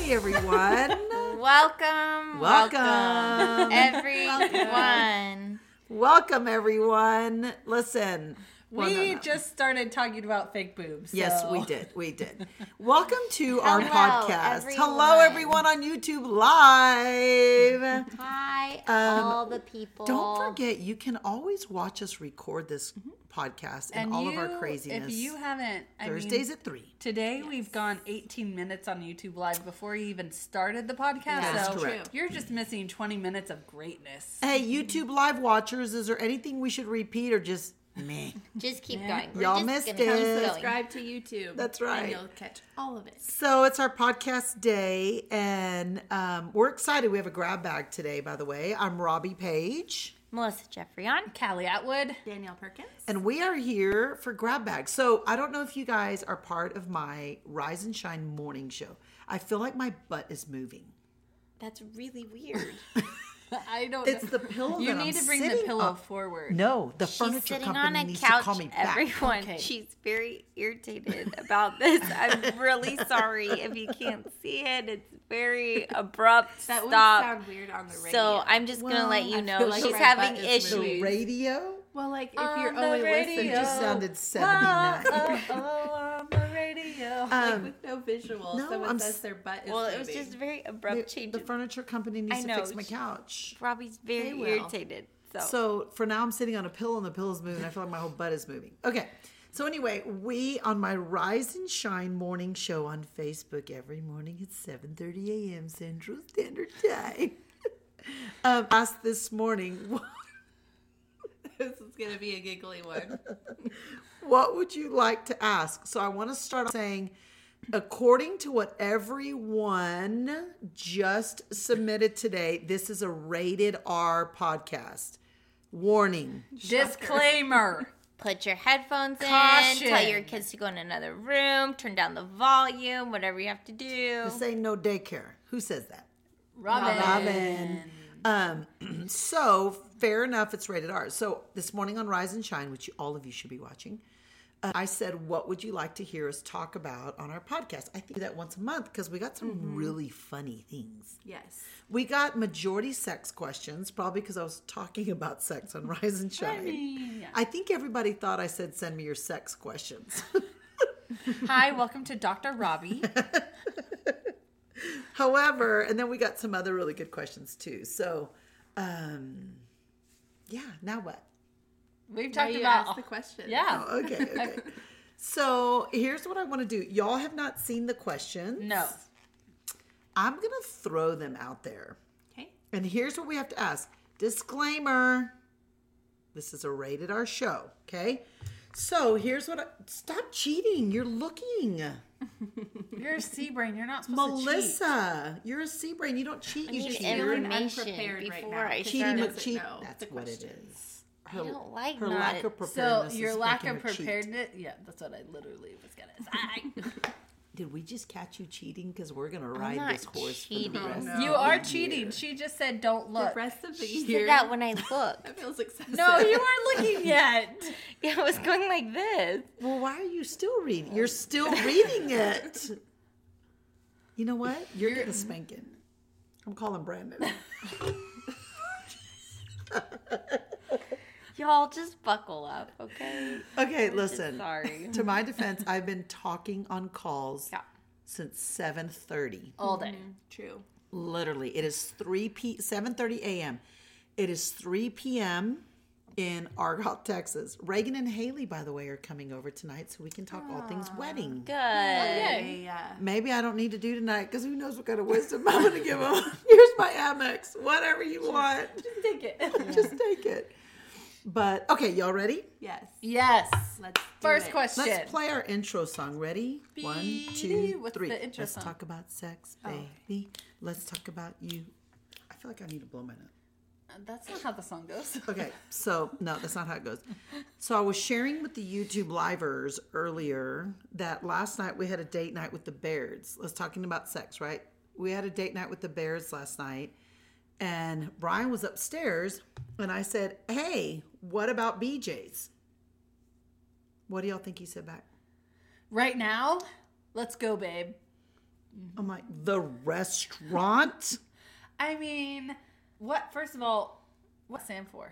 everyone. Welcome, everyone. Welcome, everyone. Listen. We just started talking about fake boobs. So. Yes, we did. Welcome to our podcast. Everyone. Hello, everyone on YouTube Live. Hi, all the people. Don't forget, you can always watch us record this podcast and all of our craziness. If you haven't, Thursdays at 3. Today we've gone 18 minutes on YouTube Live before you even started the podcast. That's so correct. You're just missing 20 minutes of greatness. Hey, YouTube Live watchers, is there anything we should repeat or just meh? Just keep going. Y'all missed it. Subscribe to YouTube. That's right. And you'll catch all of it. So it's our podcast day, and we're excited. We have a grab bag today, by the way. I'm Robbie Page. Melissa Jeffrey on. Callie Atwood. Danielle Perkins. And we are here for grab bag. So I don't know if you guys are part of my Rise and Shine morning show. I feel like my butt is moving. That's really weird. I don't It's know. the pillow You that need I'm to bring the sitting pillow on. forward. No, the She's furniture sitting company on a needs couch, to call me back. everyone. Okay. She's very irritated about this. I'm really sorry if you can't see it. It's very abrupt That would stop. sound weird on the radio. So I'm just going to let you I know feel like she's my having butt is issues. moving. The radio? well, like if On you're the only radio. listening, It just sounded 79. on the radio. like with no visual, no, someone I'm says s- their butt is Well, moving. it was just very abrupt change. The furniture company needs I to know. fix my couch. Robbie's very They will. irritated. So for now, I'm sitting on a pillow and the pillow's moving. I feel like my whole butt is moving. Okay. So anyway, we on my Rise and Shine morning show on Facebook every morning at 7:30 a.m. Central Standard Time. Asked this morning, This is going to be a giggly one. what would you like to ask? So I want to start saying, according to what everyone just submitted today, this is a rated R podcast. Warning. Disclaimer. put your headphones Caution. in, tell your kids to go in another room, turn down the volume, whatever you have to do. This ain't no daycare. Who says that? Robin. So fair enough, it's rated R. So this morning on Rise and Shine, which all of you should be watching, I said, what would you like to hear us talk about on our podcast? I think that once a month because we got some really funny things. Yes. We got majority sex questions, probably because I was talking about sex on Rise and Shine. I think everybody thought I said, send me your sex questions. Hi, welcome to Dr. Robbie. However, and then we got some other really good questions too. So, yeah, now what? We've Now talked you about ask the question. Yeah. Oh, okay. So here's what I want to do. Y'all have not seen the questions. No. I'm going to throw them out there. Okay. And here's what we have to ask. Disclaimer. This is a rated R show. Okay. So here's what stop cheating. You're looking. You're a sea brain. You're not supposed to cheat. Melissa, you're a sea brain. You don't cheat. I You need just feeling information unprepared right before now, I 'cause cheating start. she with doesn't cheat. know That's the what it questions. is. I don't like her not lack of So preparedness. your is lack making of her cheat. preparedness. Yeah, that's what I literally was gonna say. Did we just catch you cheating? Because we're gonna I'm ride not this horse cheating. for the rest. No. of You the are year. cheating. She just said don't The look. rest of the She year. did that when I looked. That feels excessive. No, you weren't looking yet. Yeah, I was going like this. Well, why are you still reading? You're still reading it. You know what? You're getting a spanking. I'm calling Brandon. Y'all just buckle up, okay? Okay, listen. Sorry. To my defense, I've been talking on calls Yeah. since 7:30. All day. True. Literally, it is 7:30 a.m. It is 3 p.m. in Argyle, Texas. Reagan and Haley, by the way, are coming over tonight, so we can talk all things wedding. Good. Yay. Maybe I don't need to do tonight because who knows what kind of wisdom I'm going to give them. Here's my Amex. Whatever you want, Take it. just take it. But okay, y'all ready? Yes. Yes. Let's do First it. question. Let's play our intro song. Ready? 1, 2, What's 3. the intro Let's song? talk about sex, baby. Let's talk about you. I feel like I need to blow my nose. That's not how the song goes. Okay, so no, that's not how it goes. So I was sharing with the YouTube livers earlier that last night we had a date night with the Bairds. Let's talking about sex, right? We had a date night with the Bairds last night, and Brian was upstairs, and I said, "Hey, what about BJ's?" What do y'all think he said back? Right now, let's go, babe. I'm like, the restaurant? I mean, what? First of all, what's stand for?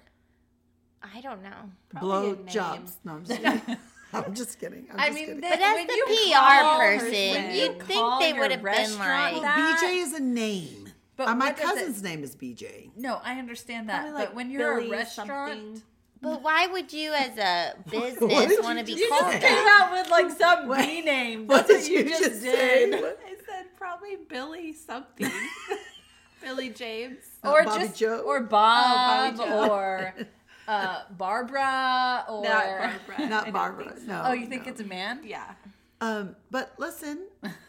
I don't know. Blow a name. jobs. No, I'm just kidding. I'm just kidding. I'm just kidding. But as when the you PR call- person, when you'd you think call they your would have been restaurant like, that- BJ is a name. But My what does it- cousin's name is BJ. No, I understand that. Probably like But when you're Billy a restaurant, something. but why would you as a What business did want to you be just called say? came that? out with like some B name. What That's did you just say? What? I said probably Billy something. Billy James. Or Bobby just Joe? or Bob Bobby Joe. or Barbara or Not Barbara. I Not don't Barbara. think so. No. Oh, you think no. it's a man? Yeah. But listen,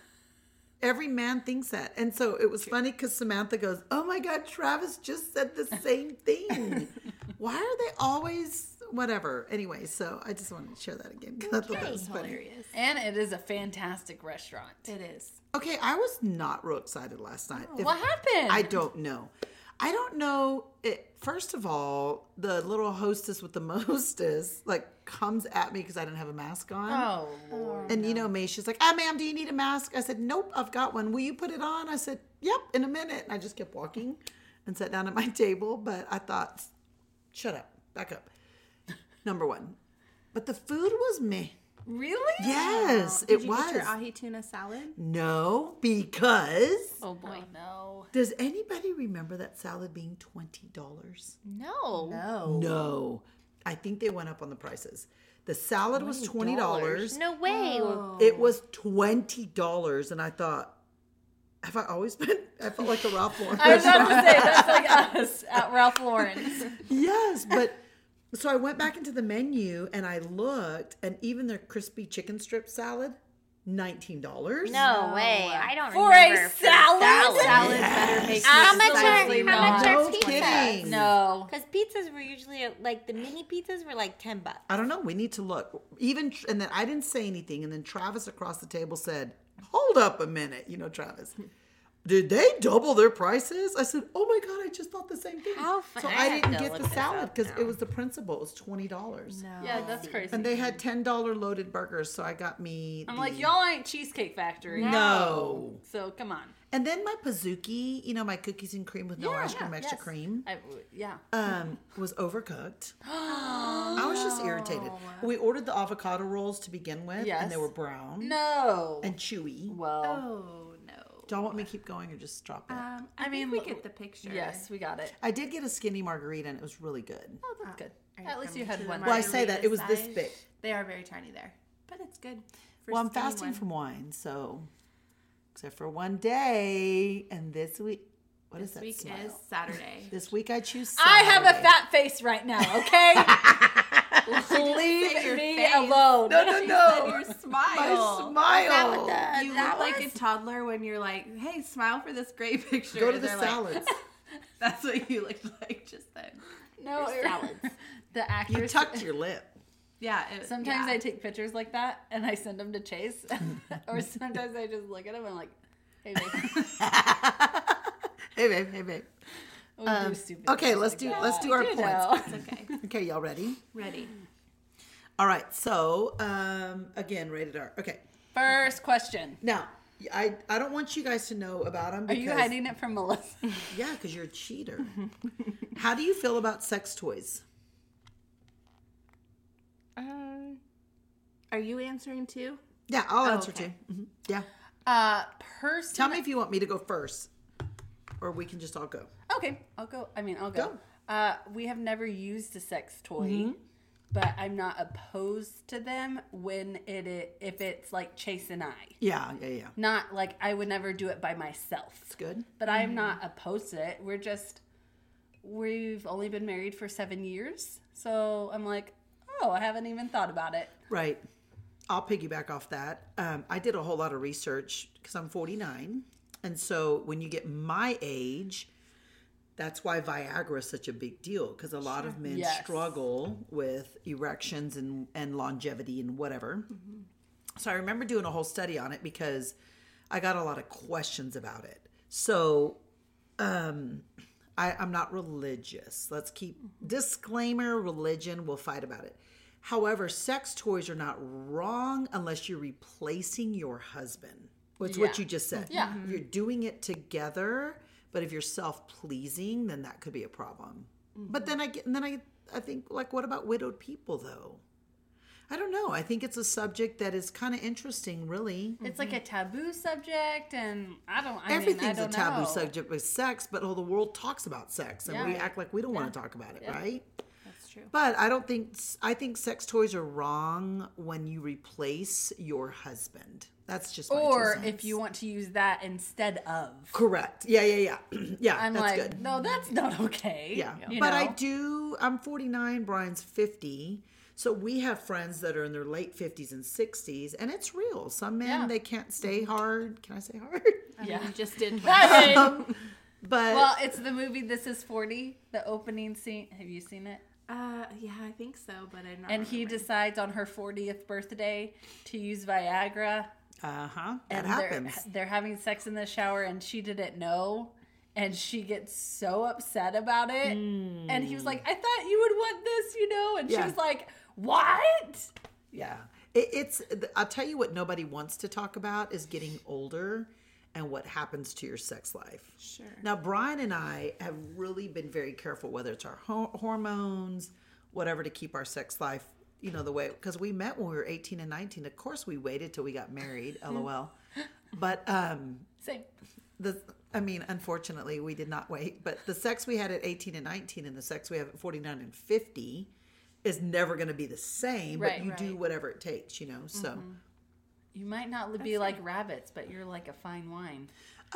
every man thinks that. And so it was funny because Samantha goes, "Oh my God, Travis just said the same thing. Why are they always whatever?" Anyway, so I just wanted to share that again because I thought that was funny. Hilarious. And it is a fantastic restaurant. It is. Okay, I was not real excited last night. If- What happened? I don't know. I don't know. First of all, the little hostess with the mostess like comes at me because I didn't have a mask on. Oh, Lord. And you know me, she's like, "Ah, ma'am, do you need a mask?" I said, "Nope, I've got one. Will you put it on?" I said, "Yep, in a minute." And I just kept walking and sat down at my table. But I thought, shut up, back up. Number one. But the food was meh. Really? Yes, Did it you was. get your ahi tuna salad? No, because Oh boy. Oh, no. does anybody remember that salad being $20? No. No. No. I think they went up on the prices. The salad was $20. No way. It was $20, and I thought, have I always been? I felt like a Ralph Lauren. I was about to say, that's like us at Ralph Lauren's. Yes, but so I went back into the menu and I looked, and even their crispy chicken strip salad, $19. No way. I don't For remember. a salad? Salad better make How much Absolutely are how much not. are No pizzas? kidding. No. Because pizzas were usually like the mini pizzas were like $10. I don't know. We need to look. And then I didn't say anything, and then Travis across the table said, "Hold up a minute." You know, Travis. Did they double their prices? I said, "Oh my God, I just thought the same thing." How fun. So I I have didn't to get look the this salad up because now. it was the principal. It was $20. No. Yeah, that's crazy. And they had $10 loaded burgers, so I got me. I'm the- like, y'all ain't Cheesecake Factory. No. So come on. And then my Pizookie, my cookies and cream with no ice cream, extra cream, Yeah. was overcooked. I was just irritated. We ordered the avocado rolls to begin with, Yes. and they were brown No. and chewy. Well, Oh no. Do y'all want me to keep going or just drop it? I mean, mean, we get the picture. yes, we got it. I did get a skinny margarita, and it was really good. Oh, that's good. Are At least from you had to the one. Well, I say that. It was this size? big. They are very tiny there, but it's good. for Well, I'm skinny fasting one. from wine, so except for one day, and this week, what is This that week smile? is Saturday. This week I choose I have a Saturday. fat face right now, okay? say Leave your me face. alone. No, no, She no. said your smile. My smile. That what the- You that look like was? a toddler when you're like, "Hey, smile for this great picture." Go to and the they're like, salads. That's what you looked like just then. No, Your salads. The actress. You tucked your lip. Yeah. Sometimes yeah. I take pictures like that and I send them to Chase, or sometimes I just look at him and I'm like, "Hey, babe." Hey babe, hey babe. We'll do stupid Okay, things let's like do that. let's do our You points. know. It's okay. Okay, y'all ready? Ready. All right. So again, rated R. Okay. First question: Now, I don't want you guys to know about them. Are you hiding it from Melissa? Yeah, because you're a cheater. How do you feel about sex toys? Are you answering too? Yeah, I'll answer okay. too. Mhm. Yeah. Personally, Tell me if you want me to go first, or we can just all go. Okay, I'll go. I mean, I'll go. Go. We have never used a sex toy, but I'm not opposed to them when if it's like Chase and I. Yeah. Not like I would never do it by myself. It's good. But I'm not opposed to it. We've only been married for 7 years. So I'm like, oh, I haven't even thought about it. Right. I'll piggyback off that. I did a whole lot of research because I'm 49. And so when you get my age, that's why Viagra is such a big deal, because a lot of men Yes. struggle with erections and longevity and whatever. So I remember doing a whole study on it because I got a lot of questions about it. So I'm not religious. Let's keep disclaimer, religion, we'll fight about it. However, sex toys are not wrong unless you're replacing your husband. Which Yeah. what you just said. Yeah. If you're doing it together, but if you're self-pleasing, then that could be a problem. But then I think, like, what about widowed people though? I don't know. I think it's a subject that is kind of interesting, really. It's like a taboo subject, and Everything's I a don't taboo know. subject with sex, but the world talks about sex, and we Yeah. act like we don't want to talk about it, right? That's true. But I think sex toys are wrong when you replace your husband. That's just my Or 2 cents. if you want to use that instead of. Correct. Yeah. Yeah, I'm that's like, good. no, that's not okay. Yeah. You But know? I'm 49, Brian's 50. So we have friends that are in their late 50s and 60s, and it's real. Some men, Yeah. they can't stay hard. Can I say hard? I Yeah. mean, you just did. But Well, it's the movie This Is 40, the opening scene. Have you seen it? Yeah, I think so, but I'm not. And he remembering. decides on her 40th birthday to use Viagra. that And happens. They're having sex in the shower, and she didn't know. And she gets so upset about it. And he was like, I thought you would want this, you know? And she Yeah. was like, what? Yeah. I'll tell you what nobody wants to talk about is getting older and what happens to your sex life. Sure. Now, Brian and I have really been very careful, whether it's our hormones, whatever, to keep our sex life, the way, because we met when we were 18 and 19. Of course, we waited till we got married, LOL. But, Same. unfortunately, we did not wait. But the sex we had at 18 and 19 and the sex we have at 49 and 50 is never going to be the same, but Right, you do right. whatever it takes, so. You might not be like rabbits, but you're like a fine wine.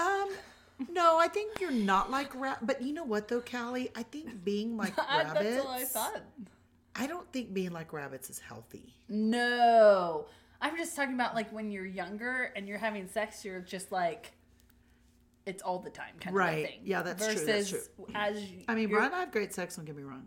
No, I think you're not like but you know what though, Callie? I think being like rabbits. That's what I thought. I don't think being like rabbits is healthy. No. I'm just talking about like when you're younger and you're having sex, you're just like, it's all the time kind of a Right. thing. Yeah, that's true, Versus that's true. as Brian you're- and I have great sex, don't get me wrong.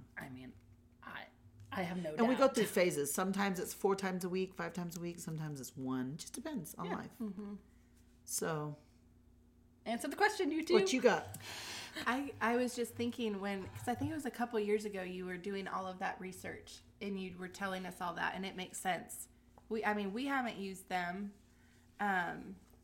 I have no doubt. And we go through phases. Sometimes it's 4 times a week, 5 times a week. Sometimes it's 1. Just depends on life. So, Answer the question, you two. what you got? I was just thinking because I think it was a couple years ago you were doing all of that research and you were telling us all that, and it makes sense. We haven't used them. I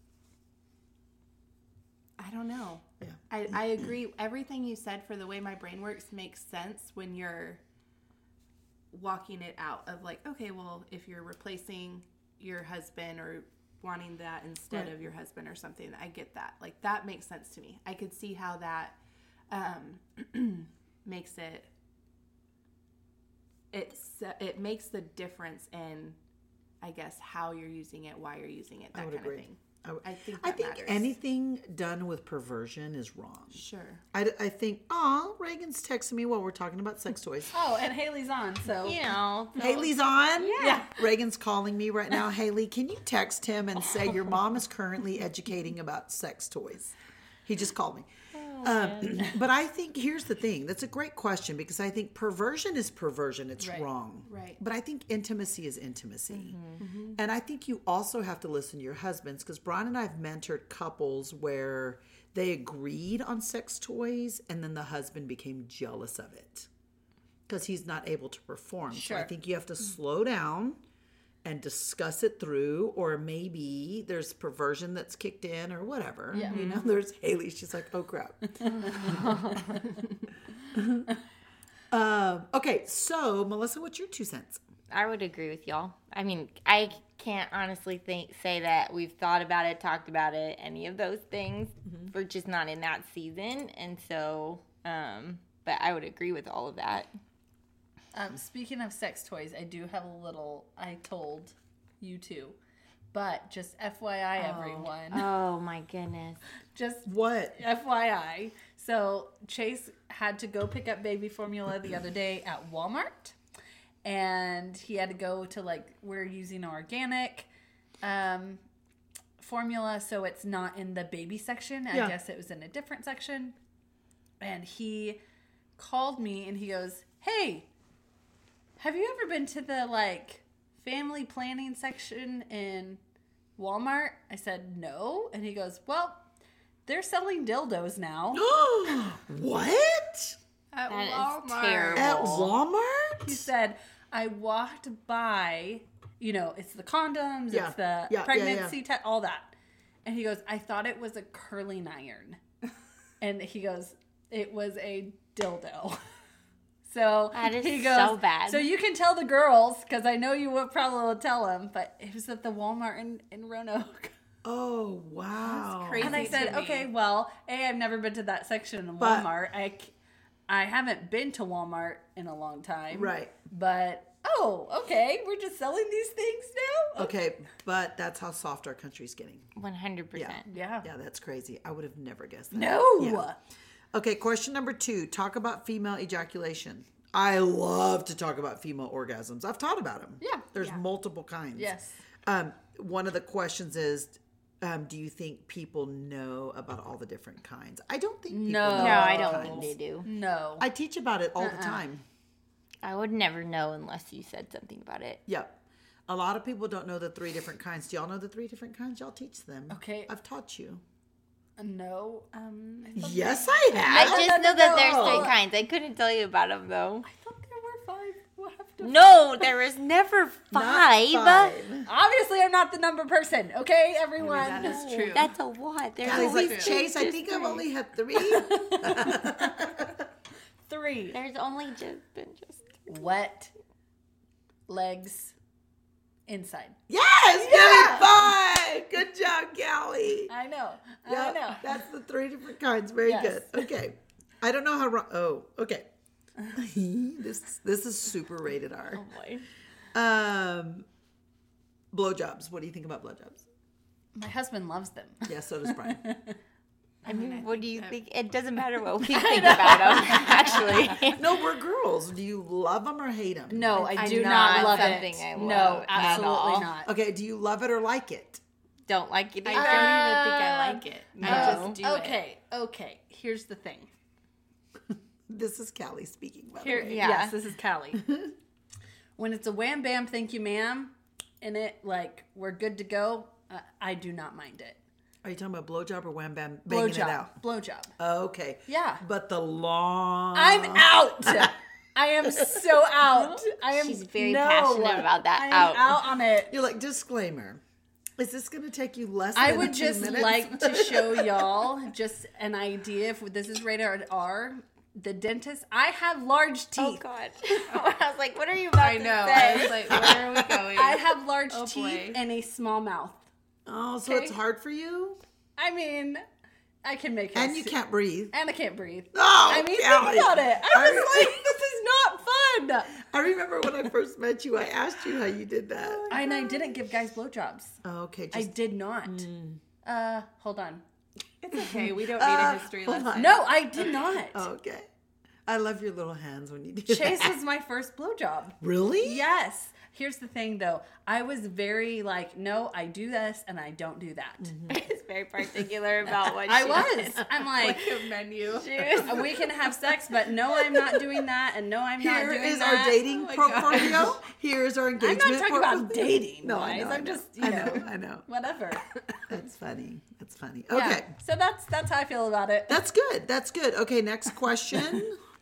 don't know. Yeah. I agree. Everything you said for the way my brain works makes sense when you're walking it out of like, okay, well, if you're replacing your husband or wanting that instead Right. of your husband or something, I get that. Like, that makes sense to me. I could see how that makes it makes the difference in, I guess, how you're using it, why you're using it, that I would kind agree. of thing. I think I that think matters. anything done with perversion is wrong. Sure. I think, Reagan's texting me while we're talking about sex toys. Oh, and Haley's on, so. Haley's on? Yeah. Reagan's calling me right now. Haley, can you text him and say your mom is currently educating about sex toys? He just called me. But I think here's the thing. That's a great question because I think perversion is perversion. It's Right. wrong. Right. But I think intimacy is intimacy. And I think you also have to listen to your husbands because Brian and I have mentored couples where they agreed on sex toys and then the husband became jealous of it because he's not able to perform. So I Sure. think you have to slow down and discuss it through, or maybe there's perversion that's kicked in or whatever. Yeah. There's Haley. She's like, oh crap. Okay, so Melissa, what's your 2 cents? I would agree with y'all. I mean, I can't honestly say that we've thought about it, talked about it, any of those things. We're just not in that season. And so, but I would agree with all of that. Speaking of sex toys, I do have a little I told you two. But just FYI, everyone. Oh my goodness. Just What? FYI. So Chase had to go pick up baby formula the other day at Walmart. And he had to go to we're using organic formula, so it's not in the baby section. I Yeah. guess it was in a different section. And he called me and he goes, hey, have you ever been to the family planning section in Walmart? I said, no. And he goes, well, they're selling dildos now. What? At That is Walmart. terrible. At He Walmart? said, I walked by, it's the condoms, Yeah. it's the Yeah, pregnancy test, all that. And he goes, I thought it was a curling iron. And he goes, it was a dildo. So That is he goes, so bad. So you can tell the girls, because I know you would probably tell them, but it was at the Walmart in Roanoke. Oh, wow. That's crazy. And I said, to me. okay, well, I've never been to that section in But- Walmart. I haven't been to Walmart in a long time. Right. But, okay, we're just selling these things now? Okay, but that's how soft our country's getting. 100%. Yeah. Yeah, that's crazy. I would have never guessed that. No. Yeah. Okay, question number 2. Talk about female ejaculation. I love to talk about female orgasms. I've taught about them. Yeah. There's multiple kinds. Yes. One of the questions is, do you think people know about all the different kinds? I don't think people No. know No, about I the don't kinds. think they do. No. I teach about it all the time. I would never know unless you said something about it. Yep. A lot of people don't know the 3 different kinds. Do y'all know the 3 different kinds? Y'all teach them. Okay. I've taught you. No. Yes, I have. I just know that there's no. 3 kinds. I couldn't tell you about them though. I thought there were 5. We'll have to... No, there was never 5. Not 5. Obviously, I'm not the number person. Okay, everyone. That is true. That's a lot. There's He's only like, Chase, I think I've only had 3. 3. There's only just been Wet legs inside. Yes, give me 5. Good job, Callie. I know. I Yep, know. that's the 3 different kinds. Very Yes. good. Okay. I don't know how wrong. Oh, okay. this is super rated R. boy. Blowjobs. What do you think about blowjobs? My husband loves them. Yeah, so does Brian. I mean, what do you think? It doesn't matter what we think about them, actually. No, we're girls. Do you love them or hate them? No, I I'm do not not love something it. I No, love at absolutely all. not. Okay, do you love it or like it? Don't like it I either. don't even think I like it. I just do it. Okay. Here's the thing. This is Callie speaking, by the Here, way. Yeah. Yes, this is Callie. When it's a wham bam, thank you, ma'am, and it like we're good to go, I do not mind it. Are you talking about blowjob or wham bam banging it out? Blowjob. Okay. Yeah. But the long... I'm out. I am so out. I am. She's very passionate about that. I am Out. out on it. You're like, disclaimer. Is this going to take you less than I would 2 just minutes? like to show y'all just an idea if this is rated R. The dentist, I have large Oh teeth. God! I was like, "What are you about I to know. say?" I was like, where are we going? I have large Oh, teeth boy. and a small mouth. Oh, so Okay. it's hard for you? I mean, I can make it. And you can't breathe. And I can't breathe. Oh, I mean, Callie. think about it. I was I- like, this is not fun. I remember when I first met you, I asked you how you did that. And I didn't give guys blowjobs. Oh, okay. I did not. Hold on. It's okay. We don't need a history hold lesson. on. No, I did not. Okay. I love your little hands when you do Chase that. was my first blowjob. Really? Yes. Here's the thing, though. I was very like, no, I do this and I don't do that. He's very particular about what I she was. does. I'm like, Like a menu. we can have sex, but no, I'm not doing that, and no, I'm not Here doing is that. our dating my portfolio. Here's our I'm engagement not talking about portfolio. dating, No, I guys. know. I I'm know. just, I know. I know. whatever. That's funny. That's funny. Yeah. Okay. So that's how I feel about it. That's good. That's good. Okay, next question.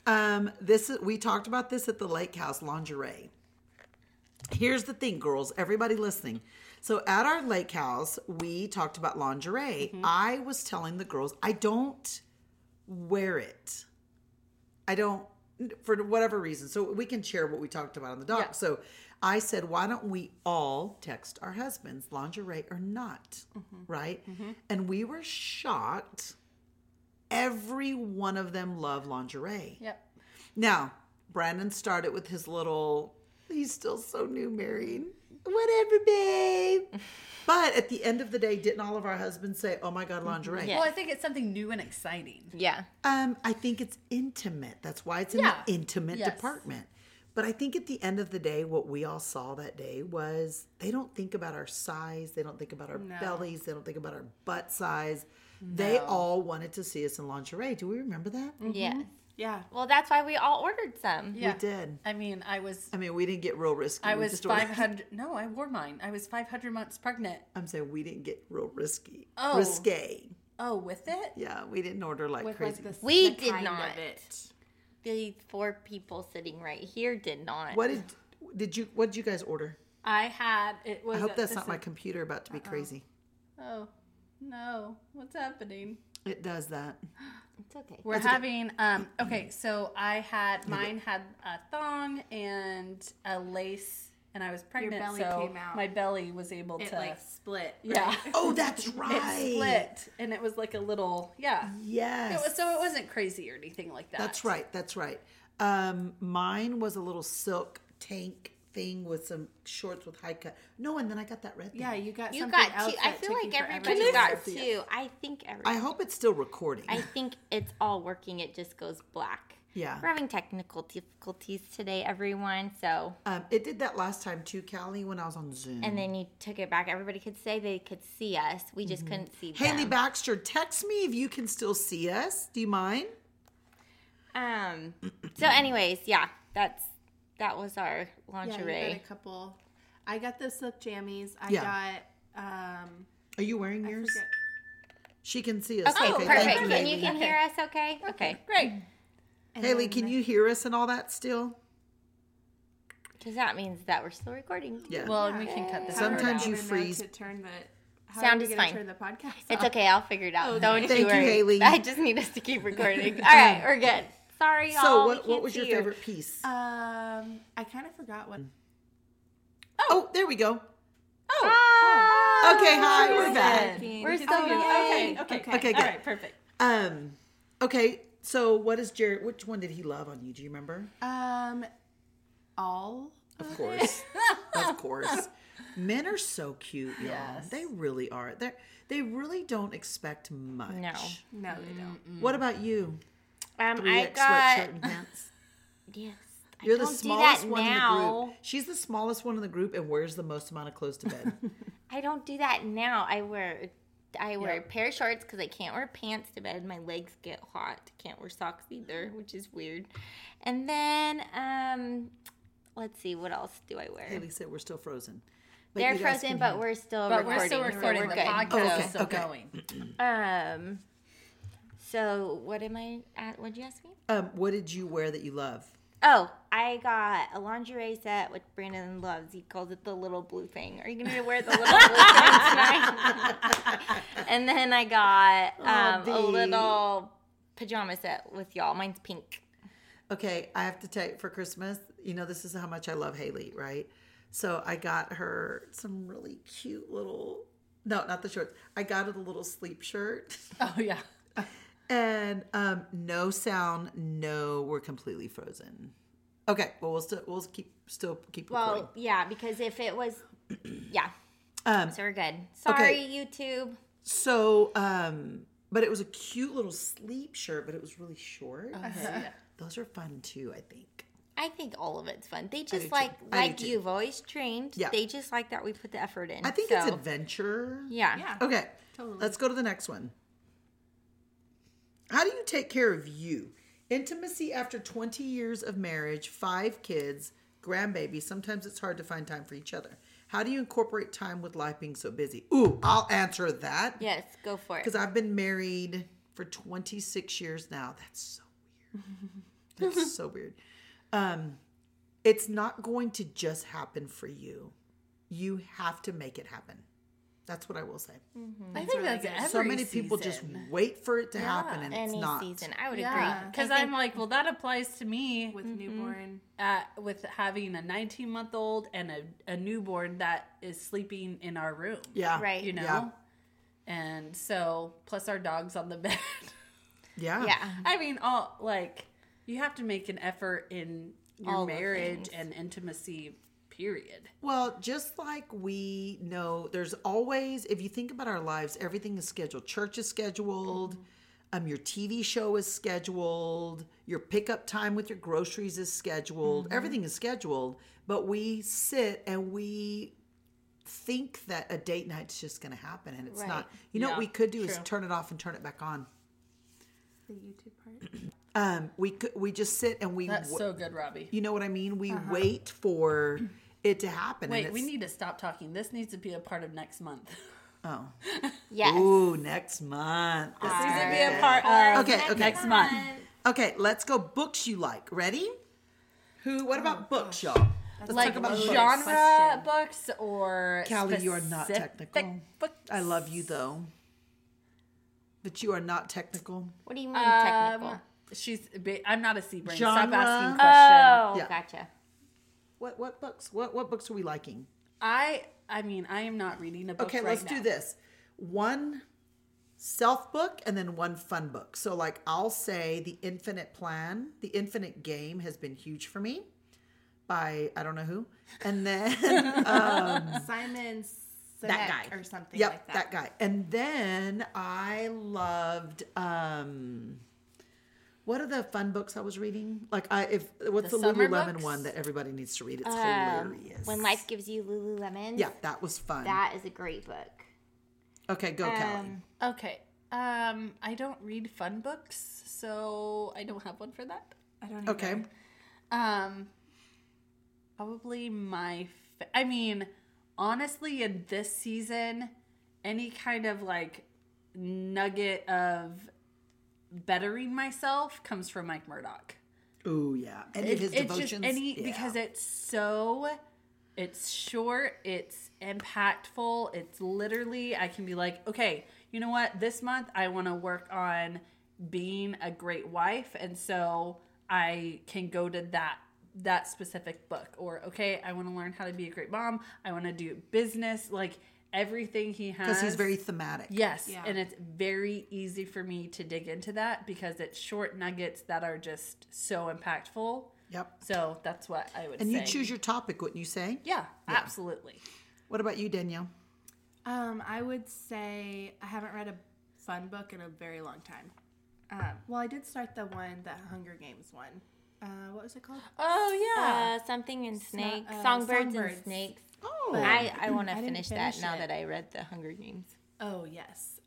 We talked about this at the lake house, lingerie. Here's the thing, girls, everybody listening. So at our lake house, we talked about lingerie. I was telling the girls, I don't wear it. I don't, for whatever reason. So we can share what we talked about on the dock. Yeah. So I said, why don't we all text our husbands, lingerie or not, right? And we were shocked. Every one of them loved lingerie. Yep. Now, Brandon started with his little, he's still so new married. Whatever, babe. But at the end of the day, didn't all of our husbands say, oh my God, lingerie? Yeah. Well, I think it's something new and exciting. Yeah. I think it's intimate. That's why it's in Yeah. the intimate Yes. department. But I think at the end of the day, what we all saw that day was they don't think about our size. They don't think about our bellies. They don't think about our butt size. They all wanted to see us in lingerie. Do we remember that? Yes. Yeah. Well, that's why we all ordered some. Yeah. We did. I mean, I was We didn't get real risky. I We was just ordered- 500. No, I wore mine. I was 500 months pregnant. I'm saying we didn't get real risky. Oh. Risque. Oh, with it? Yeah, we didn't order like With crazy. like the We the did kind not. of it. These 4 people sitting right here did not. What did you guys order? I had it was. I hope that's this not my is- computer about to be crazy. Oh, No, what's happening? It does that. It's okay. We're having okay, so mine had a thong and a lace, and I was pregnant, belly so came out. my belly was able It to like split. yeah. right? Oh, that's right. It split, and it was like a little Yes. So it wasn't crazy or anything like that. That's right. That's right. Mine was a little silk tank thing with some shorts with high cut. No, and then I got that red thing. Yeah, you got You something got else two. I that feel took like you forever everybody to got fix. two. I think everybody. I hope it's still recording. I think it's all working. It just goes black. Yeah. We're having technical difficulties today, everyone. So, It did that last time too, Callie, when I was on Zoom. and then you took it back. Everybody could say they could see us. We just couldn't see them. Haley Baxter, text me if you can still see us. Do you mind? So, anyways, yeah, that was our Yeah, you lingerie. got a couple. I got the silk jammies. I Yeah. got Are you wearing I yours? forget. She can see us. Okay, thank perfect. you, And you Haley. can hear us okay? Okay. Great. And Haley, then can you hear us and all that still? Because that means that we're still recording. Yeah. Well, and we can cut this. how are we Sometimes gonna you know freeze. To turn the how Sound are we is gonna fine. Turn the podcast. It's off? okay. I'll figure it out. Okay. Don't Thank you you, worry. Haley. I just need us to keep recording. All right, we're good. Sorry, y'all. So, we what can't was your see you. favorite piece? I kind of forgot what. Oh, there we go. Oh, Okay, hi, we're back. We're still Okay. Okay, All good. right, perfect. Okay, so what is Jared? Which one did he love on you? Do you remember? All. Of course, of course. Men are so cute, y'all. Yes. They really are. They really don't expect much. No. No, they don't. What about you? 3X I got sweatshirt and pants. yes. You're I the don't smallest do that one now. in the group. She's the smallest one in the group and wears the most amount of clothes to bed. I don't do that now. I wear a pair of shorts because I can't wear pants to bed. My legs get hot. Can't wear socks either, which is weird. And then let's see, what else do I wear? Haley said we're still frozen. But They're you guys frozen, can but hear. we're still But recording. we're still recording. So we're The good. podcast Oh, is still okay. going. So what am I at? What'd you ask me? What did you wear that you love? Oh, I got a lingerie set, which Brandon loves. He calls it the little blue thing. Are you going to wear the little blue thing tonight? And then I got a Dee. little pajama set with y'all. Mine's pink. Okay, I have to tell you, for Christmas, this is how much I love Haley, right? So I got her some really cute little, no, not the shorts. I got her the little sleep shirt. Oh yeah. And no sound, no, we're completely frozen. Okay, well we'll keep recording. Well, yeah, because if it was, yeah. So we're good. Sorry, YouTube. So, but it was a cute little sleep shirt, but it was really short. Yeah. Those are fun too, I think. I think all of it's fun. They do just too. like I do too. you've always trained. Yeah. They just like that we put the effort in. I think so, it's adventure. Yeah. Yeah. Okay, Totally. let's go to the next one. How do you take care of you? Intimacy after 20 years of marriage, 5 kids, grandbabies. Sometimes it's hard to find time for each other. How do you incorporate time with life being so busy? Ooh, I'll answer that. Yes, go for it. Because I've been married for 26 years now. That's so weird. That's so weird. It's not going to just happen for you. You have to make it happen. That's what I will say. I think that's every So many people just season. wait for it to happen, and it's Any not. season. I would Yeah, agree. because I think- I'm like, well, that applies to me With newborn. with having a 19-month-old and a newborn that is sleeping in our room. Yeah. Right. You know? Yeah. And so, plus our dog's on the bed. Yeah. Yeah. I mean, you have to make an effort in your All the marriage things. and intimacy, period. Well, just like we know, there's always, if you think about our lives, everything is scheduled. Church is scheduled. Your TV show is scheduled. Your pickup time with your groceries is scheduled. Everything is scheduled. But we sit and we think that a date night's just going to happen, and it's Right. not. You know Yeah, what we could do is true. turn it off and turn it back on. The YouTube part. We just sit and we. That's so good, Robbie. You know what I mean? We wait for it to happen. Wait, and we it's- need to stop talking. This needs to be a part of next month. Oh. Yes. Ooh, next month. This is This needs to be good. a part of Okay, okay. next month. Okay, let's go books you like. Ready? What about books, y'all? Let's Like talk about genre books. books or Callie, you are not specific technical. books. I love you though. But you are not technical. What do you mean technical? I'm not a C brain. Genre? Stop asking questions. Oh, Yeah. gotcha. What books? What books are we liking? I mean, I am not reading a book Okay, right let's now. do this. One self book and then one fun book. So like I'll say The Infinite Plan, The Infinite Game has been huge for me by I don't know who. And then Simon Sinek that guy or something yep, like that guy. And then I loved what are the fun books I was reading? Like what's the summer Lululemon books? one that everybody needs to read? It's hilarious. When Life Gives You Lululemon. Yeah, that was fun. That is a great book. Okay, go Kelly. Okay. I don't read fun books, so I don't have one for that. I don't know. Okay. Probably I mean, honestly, in this season, any kind of like nugget of bettering myself comes from Mike Murdoch. Ooh, yeah. Any of his devotions? Because it's short, it's impactful, it's literally, I can be like, okay, you know what? This month I want to work on being a great wife, and so I can go to that specific book. Or, okay, I want to learn how to be a great mom. I want to do business. Like, everything he has. Because he's very thematic. Yes, Yeah. and it's very easy for me to dig into that because it's short nuggets that are just so impactful. Yep. So that's what I would say. And you choose your topic, wouldn't you say? Yeah, absolutely. What about you, Danielle? I would say I haven't read a fun book in a very long time. Well, I did start the Hunger Games one. What was it called? Oh, yeah. Something in snakes. Songbirds. Songbirds and snakes. Oh. I want to I didn't finish that finish now it. that I read the Hunger Games. Oh, yes.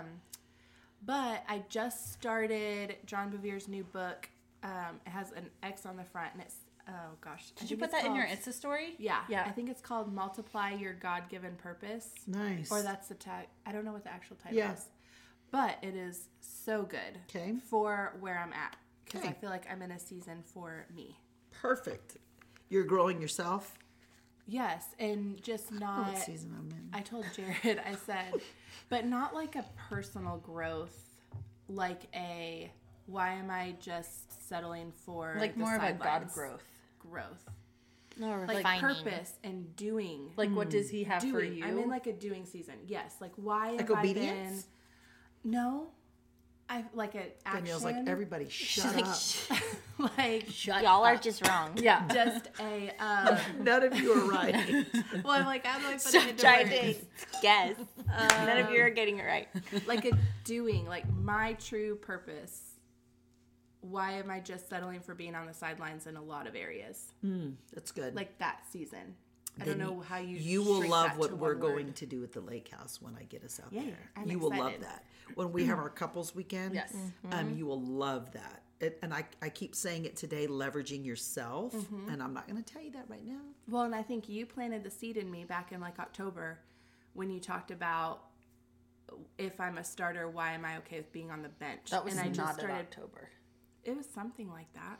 But I just started John Bevere's new book. It has an X on the front, and it's, oh gosh. Did you put that in your Insta story? Yeah. Yeah. I think it's called Multiply Your God-Given Purpose. Nice. Or that's the tag. I don't know what the actual title Yeah. is. But it is so good Okay. for where I'm at. Because Okay. I feel like I'm in a season for me. Perfect. You're growing yourself. Yes, and just not... What season I'm in? I told Jared, I said, but not like a personal growth, like a, why am I just settling for Like the more of a God sidelines? growth. No, Like refining. purpose and doing. Like, what does he have for doing. you? Mm-hmm. I'm in like a doing season. Yes. Like why Like have obedience? I been... No. I like an action. Danielle's like, everybody shut up. like Y'all are just wrong. Yeah. just a None of you are right. well, I'm like, how do I put it into Trying words? to guess. None of you are getting it right. Like a doing, like my true purpose. Why am I just settling for being on the sidelines in a lot of areas? That's good. Like that season. I Then don't know how you. You will shrink love that what to we're one going word. to do at the lake house when I get us out Yeah, there. I'm you will love excited. that. When we have our couples weekend, Yes. you will love that. And I keep saying it today, leveraging yourself. And I'm not going to tell you that right now. Well, and I think you planted the seed in me back in like October when you talked about if I'm a starter, why am I okay with being on the bench? That was and I not just in started. October. It was something like that.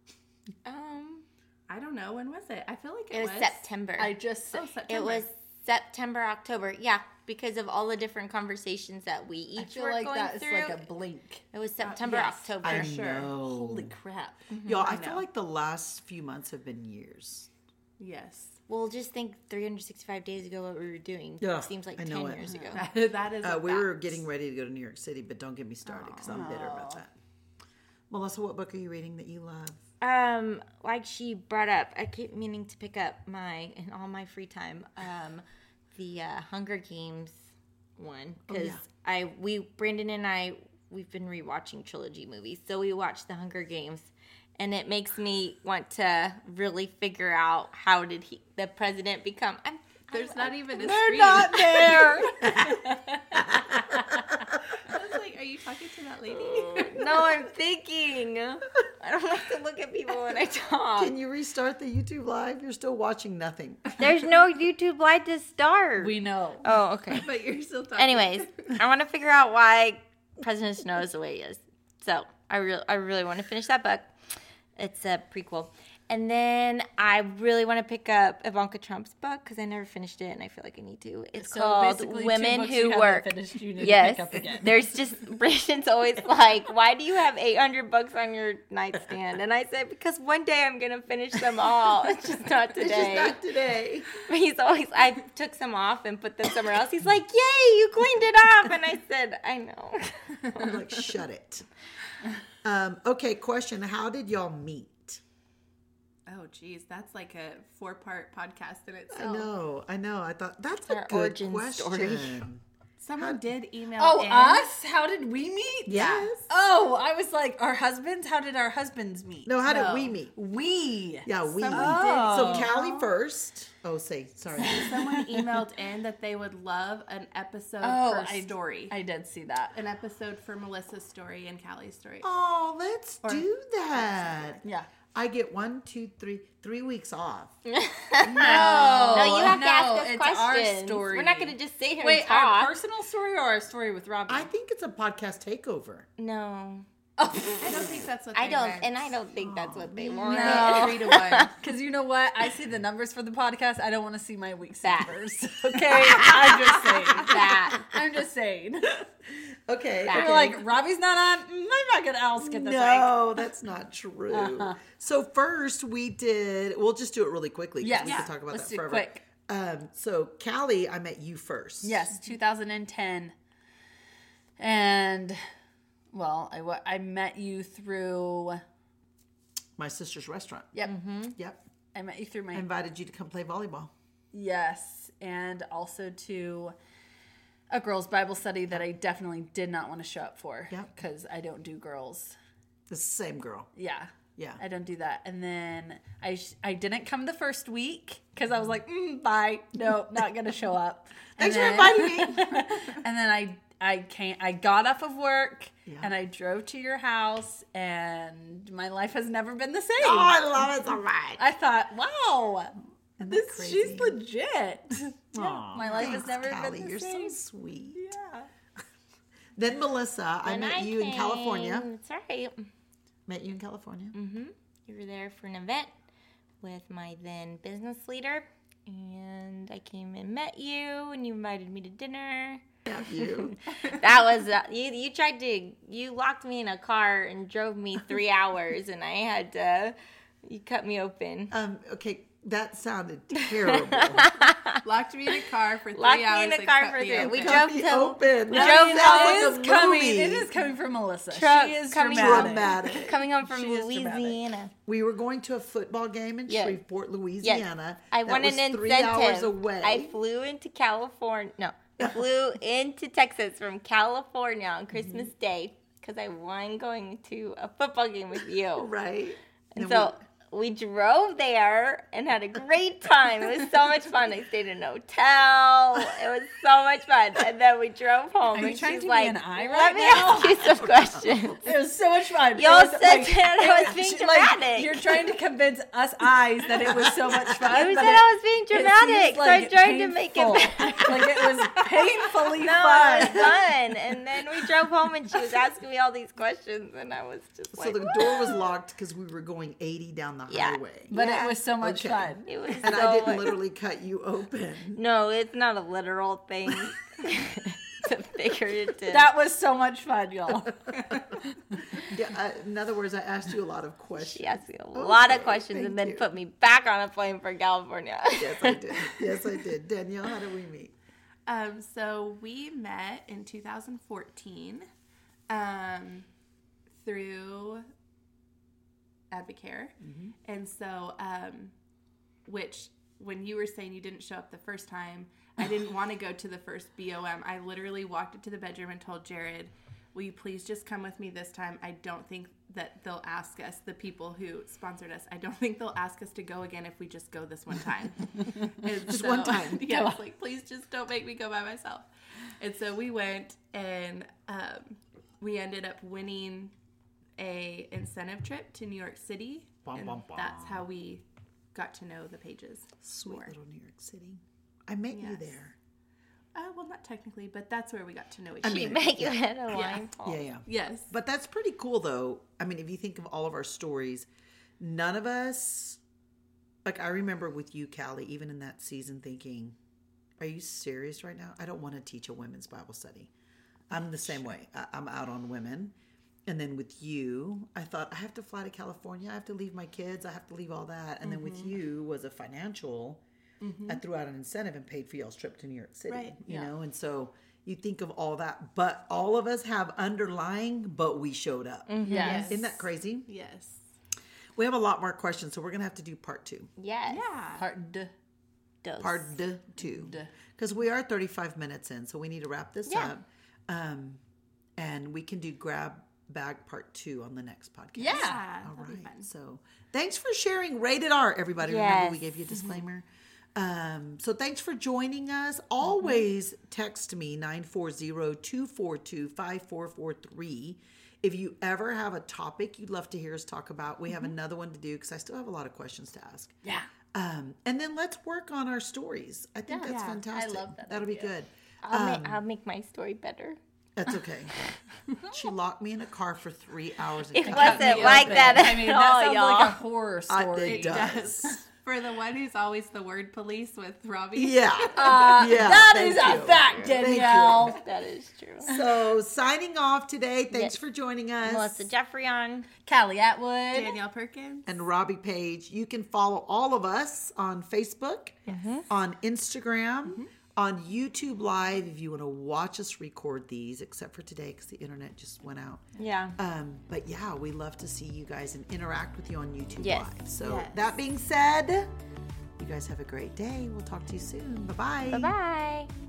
I don't know. When was it? I feel like It was September. I just said. Oh, September. It was September, October. Yeah, because of all the different conversations that we each I feel were like going that is through. like a blink. It was September, yes. October. I sure. know. Holy crap. Y'all, I I feel know. like the last few months have been years. Yes. Well, just think 365 days ago what we were doing. Yeah, Seems like I 10 know it. years ago. That is. We were getting ready to go to New York City, but don't get me started because I'm bitter about that. Melissa, what book are you reading that you love? Like she brought up, I keep meaning to pick up in all my free time, the Hunger Games one because Brandon and I, we've been rewatching trilogy movies, so we watched the Hunger Games, and it makes me want to really figure out how did the president become. There's not even a They're screen. not there. I was like, are you talking to that lady? No, I'm thinking. I don't like to look at people when I talk. Can you restart the YouTube live? You're still watching nothing. There's no YouTube live to start. We know. Oh, okay. But you're still talking. Anyways, I want to figure out why President Snow is the way he is. So I really want to finish that book. It's a prequel. And then I really want to pick up Ivanka Trump's book because I never finished it and I feel like I need to. It's called Women Who Work. Yes. There's just, Brandon's always like, why do you have 800 books on your nightstand? And I said, because one day I'm going to finish them all. It's just not today. It's just not today. But he's always, I took some off and put them somewhere else. He's like, yay, you cleaned it off. And I said, I know. I'm like, shut it. Okay, question. How did y'all meet? Oh, geez. That's like a 4-part podcast in itself. I know. I thought that's a Our good origin question. story. Someone did email Oh, in. us? How did we meet? Yes. Oh, I was like, our husbands? How did our husbands meet? No, how did No. we meet? We. Yeah, we. Someone Oh. So Callie first. Oh, sorry. Someone emailed in that they would love an episode Oh, per story. I did see that. An episode for Melissa's story and Callie's story. Oh, let's do that. Yeah. I get 1, 2, 3 weeks off. No, No, you have to ask us it's questions. our story. We're not going to just sit here Wait, and talk. our personal story or our story with Robbie? I think it's a podcast takeover. No. I don't think that's what I they don't, meant. and I don't think that's what they want. No. 3 to 1. Because you know what? I see the numbers for the podcast. I don't want to see my week's That. numbers. Okay? I'm just saying. That. I'm just saying. Okay. That. You're like, Robbie's not on? I'm not going to ask it this week. No, that's not true. So first we'll just do it really quickly. 'Cause Yes. we could talk about Let's that do it forever. quick. So Callie, I met you first. Yes, 2010. And, well, I met you through, My sister's restaurant. yep. Yep. I met you through I my, invited you to come play volleyball. yes. And also to a girls' Bible study that I definitely did not want to show up for. Yep. Because I don't do girls. The same girl. Yeah. Yeah. I don't do that. And then I didn't come the first week because I was like, bye. No, not going to show up. Thanks for inviting me. And then I got off of work Yeah. and I drove to your house and my life has never been the same. Oh, I love it so much. I thought, wow, Isn't that crazy? she's legit. Aw, my life has thanks, never Callie. been the You're same. so sweet. Yeah. Then Melissa, I met you in California. That's right. Met you in California. You were there for an event with my then business leader, and I came and met you, and you invited me to dinner. Yeah, you. That was you locked me in a car and drove me 3 hours, and I had to. You cut me open. Okay, that sounded terrible. Locked me in a car for 3 Locked me hours. in a and car cut for me 3 hours. open. We Cut drove me to open. we That drove sounds to- like a coming. movie. It is coming from Melissa. Truck She is coming dramatic. coming home from She is dramatic. Louisiana. We were going to a football game in Yeah. Shreveport, Louisiana. I that won was an 3 incentive. hours away. I flew into California. No, I flew into Texas from California on Christmas Day because I won going to a football game with you. Right. And so we drove there and had a great time. It was so much fun. I stayed in a hotel. It was so much fun. And then we drove home. Are you and trying she's to be like, an eye let right me now?" ask you some questions. It was so much fun. Y'all It was, said that I was being she- dramatic. You're trying to convince us eyes that it was so much fun. You but said I was being it dramatic, seems so I tried to make it painful. better. Like it was painfully No, fun. it was fun. And then we drove home and she was asking me all these questions and I was just So like, the door was locked because we were going 80 down the Yeah. highway. But Yeah. it was so much Okay. fun. it was And so I didn't like- literally cut you open. No, it's not a literal thing. It's a figurative. That was so much fun, y'all. Yeah, in other words, I asked you a lot of questions. She asked me a lot of Okay, questions thank and then you. put me back on a plane for California. Yes, I did. Yes, I did. Danielle, how did we meet? So we met in 2014 through Advocare. And so, which when you were saying you didn't show up the first time, I didn't want to go to the first BOM. I literally walked into the bedroom and told Jared, will you please just come with me this time? I don't think that they'll ask us, the people who sponsored us, I don't think they'll ask us to go again if we just go this one time. And Just one time. Yeah, it's like, please just don't make me go by myself. And so we went and we ended up winning a incentive trip to New York City. Bum, and bum, bum. that's how we got to know the Pages. Sweet more. little New York City. I met you Yes. there. Well, not technically, but that's where we got to know each I other. She mean, met you at a wine Yeah, yeah. Yes. But that's pretty cool, though. I mean, if you think of all of our stories, none of us Like, I remember with you, Callie, even in that season thinking, are you serious right now? I don't want to teach a women's Bible study. I'm the same way. I'm out on women. And then with you, I thought, I have to fly to California. I have to leave my kids. I have to leave all that. And then with you was a financial, I threw out an incentive and paid for y'all's trip to New York City. Right. You know, and so you think of all that. But all of us have underlying, but we showed up. Yes. Isn't that crazy? Yes. We have a lot more questions, so we're going to have to do part 2. Yes. Yeah. Hard. Dose. Part 2. Because we are 35 minutes in, so we need to wrap this Yeah. up. And we can do grab bag part 2 on the next podcast. Yeah. All That'd be right. fun. So thanks for sharing Rated R, everybody. Remember, we Yes. gave you a disclaimer. So thanks for joining us. Always text me 940-242-5443 if you ever have a topic you'd love to hear us talk about. We have another one to do because I still have a lot of questions to ask. Yeah. And then let's work on our stories. I think that's Yeah, I fantastic. love that That'll be idea. good. I'll make my story better. That's okay. She locked me in a car for 3 hours. It and wasn't kept me like open. that I mean, at that all, sounds y'all. like a horror story. It does. For the one who's always the word police with Robbie. Yeah. That yeah. is thank a you. fact, Thank you. Danielle. That is true. So signing off today. Thanks Yes. for joining us. Melissa Jeffrey on. Callie Atwood. Danielle Perkins. And Robbie Page. You can follow all of us on Facebook, on Instagram, on YouTube Live if you want to watch us record these, except for today because the internet just went out. Yeah. But yeah, we love to see you guys and interact with you on YouTube Yes. Live. So Yes. that being said, you guys have a great day. We'll talk to you soon. Bye-bye. Bye-bye.